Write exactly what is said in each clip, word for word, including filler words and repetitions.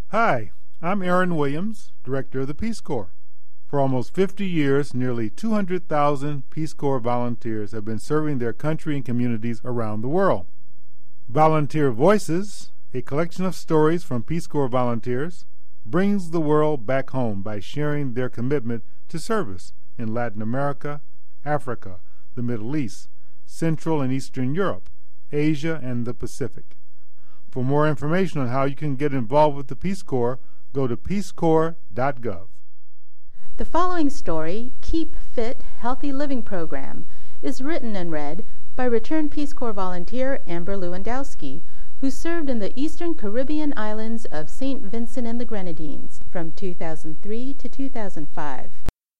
Hi, I'm Aaron Williams, Director of the Peace Corps. For almost fifty years, nearly two hundred thousand Peace Corps volunteers have been serving their country and communities around the world. Volunteer Voices, a collection of stories from Peace Corps volunteers, brings the world back home by sharing their commitment to service in Latin America, Africa, the Middle East, Central and Eastern Europe, Asia, and the Pacific. For more information on how you can get involved with the Peace Corps, go to peace corps dot gov. The following story, Keep Fit, Healthy Living Program, is written and read by returned Peace Corps volunteer Amber Lewandowski, who served in the Eastern Caribbean islands of Saint Vincent and the Grenadines from two thousand three to two thousand five.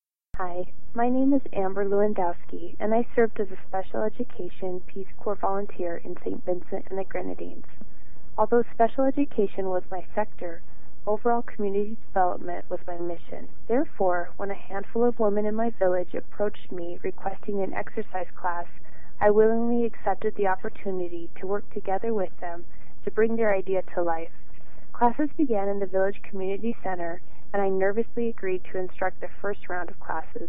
Hi, my name is Amber Lewandowski, and I served as a special education Peace Corps volunteer in Saint Vincent and the Grenadines. Although special education was my sector, overall community development was my mission. Therefore, when a handful of women in my village approached me requesting an exercise class, I willingly accepted the opportunity to work together with them to bring their idea to life. Classes began in the village community center, and I nervously agreed to instruct the first round of classes.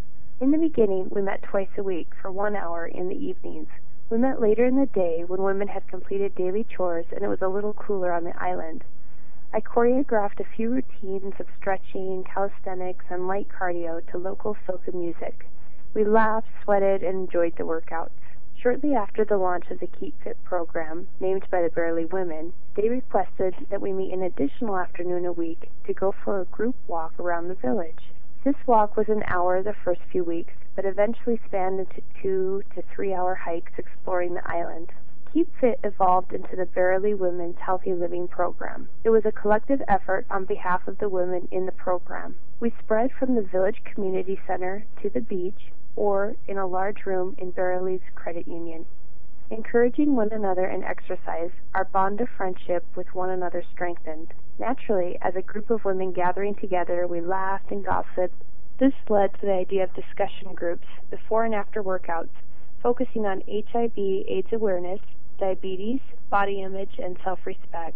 In the beginning, we met twice a week for one hour in the evenings. We met later in the day when women had completed daily chores and it was a little cooler on the island. I choreographed a few routines of stretching, calisthenics, and light cardio to local soca music. We laughed, sweated, and enjoyed the workouts. Shortly after the launch of the Keep Fit program, named by the Bearly Women, they requested that we meet an additional afternoon a week to go for a group walk around the village. This walk was an hour the first few weeks, but eventually spanned into two to three hour hikes exploring the island. Keep Fit evolved into the Bearly Women's Healthy Living Program. It was a collective effort on behalf of the women in the program. We spread from the village community center to the beach or in a large room in Bearly's credit union. Encouraging one another in exercise, our bond of friendship with one another strengthened. Naturally, as a group of women gathering together, we laughed and gossiped. This led to the idea of discussion groups before and after workouts, focusing on H I V AIDS awareness, diabetes, body image, and self-respect.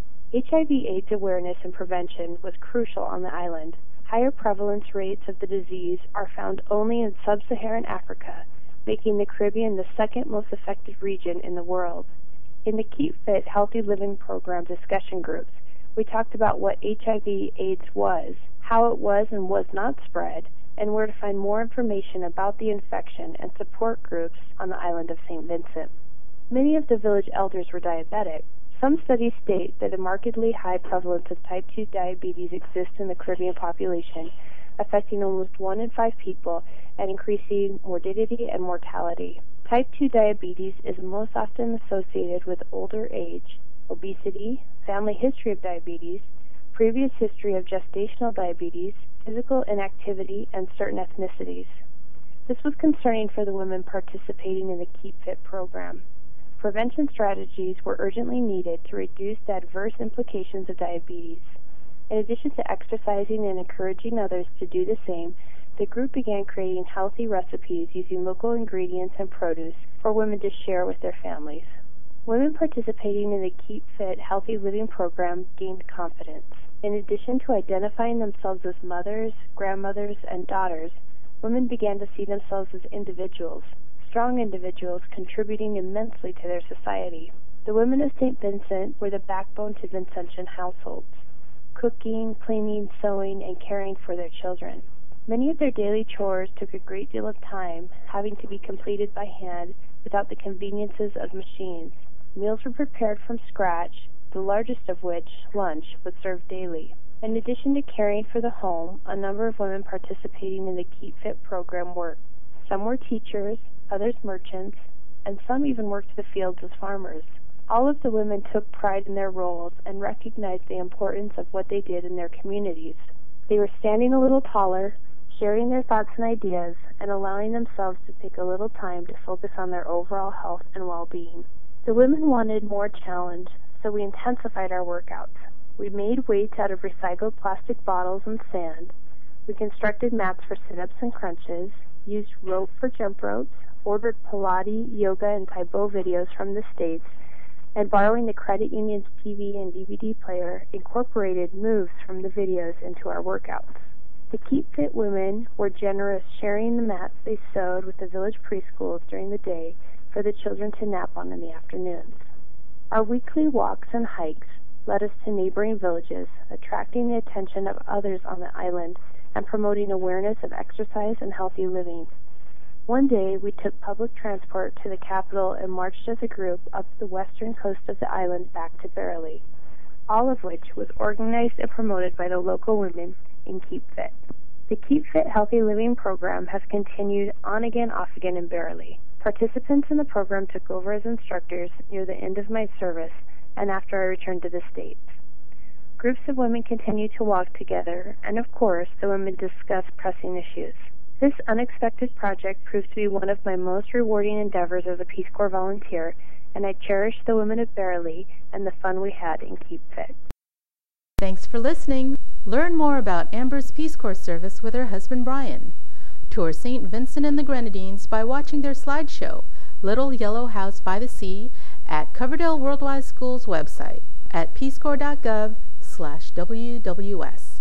H I V AIDS awareness and prevention was crucial on the island. Higher prevalence rates of the disease are found only in sub-Saharan Africa, making the Caribbean the second most affected region in the world. In the Keep Fit Healthy Living Program discussion groups, we talked about what H I V AIDS was, how it was and was not spread, and where to find more information about the infection and support groups on the island of Saint Vincent. Many of the village elders were diabetic. Some studies state that a markedly high prevalence of type two diabetes exists in the Caribbean population, affecting almost one in five people and increasing morbidity and mortality. Type two diabetes is most often associated with older age, obesity, family history of diabetes, previous history of gestational diabetes, physical inactivity, and certain ethnicities. This was concerning for the women participating in the Keep Fit program. Prevention strategies were urgently needed to reduce the adverse implications of diabetes. In addition to exercising and encouraging others to do the same, the group began creating healthy recipes using local ingredients and produce for women to share with their families. Women participating in the Keep Fit Healthy Living program gained confidence. In addition to identifying themselves as mothers, grandmothers, and daughters, women began to see themselves as individuals, strong individuals contributing immensely to their society. The women of Saint Vincent were the backbone to Vincentian households, cooking, cleaning, sewing, and caring for their children. Many of their daily chores took a great deal of time, having to be completed by hand without the conveniences of machines. Meals were prepared from scratch, the largest of which, lunch, was served daily. In addition to caring for the home, a number of women participating in the Keep Fit program worked. Some were teachers, others merchants, and some even worked the fields as farmers. All of the women took pride in their roles and recognized the importance of what they did in their communities. They were standing a little taller, sharing their thoughts and ideas, and allowing themselves to take a little time to focus on their overall health and well-being. The women wanted more challenge, so we intensified our workouts. We made weights out of recycled plastic bottles and sand. We constructed mats for sit-ups and crunches, used rope for jump ropes, ordered Pilates, yoga, and Taekwondo videos from the States, and borrowing the credit union's T V and D V D player, incorporated moves from the videos into our workouts. The Keep Fit women were generous, sharing the mats they sewed with the village preschools during the day for the children to nap on in the afternoons. Our weekly walks and hikes led us to neighboring villages, attracting the attention of others on the island and promoting awareness of exercise and healthy living. One day, we took public transport to the capital and marched as a group up the western coast of the island back to Barely, all of which was organized and promoted by the local women in Keep Fit. The Keep Fit Healthy Living program has continued on again, off again in Barely. Participants in the program took over as instructors near the end of my service and after I returned to the States. Groups of women continue to walk together, and of course, the women discuss pressing issues. This unexpected project proved to be one of my most rewarding endeavors as a Peace Corps volunteer, and I cherish the women of Barely and the fun we had in Keep Fit. Thanks for listening. Learn more about Amber's Peace Corps service with her husband Brian. Tour Saint Vincent and the Grenadines by watching their slideshow, Little Yellow House by the Sea, at Coverdale Worldwide School's website at peacecorps dot gov slash W W S.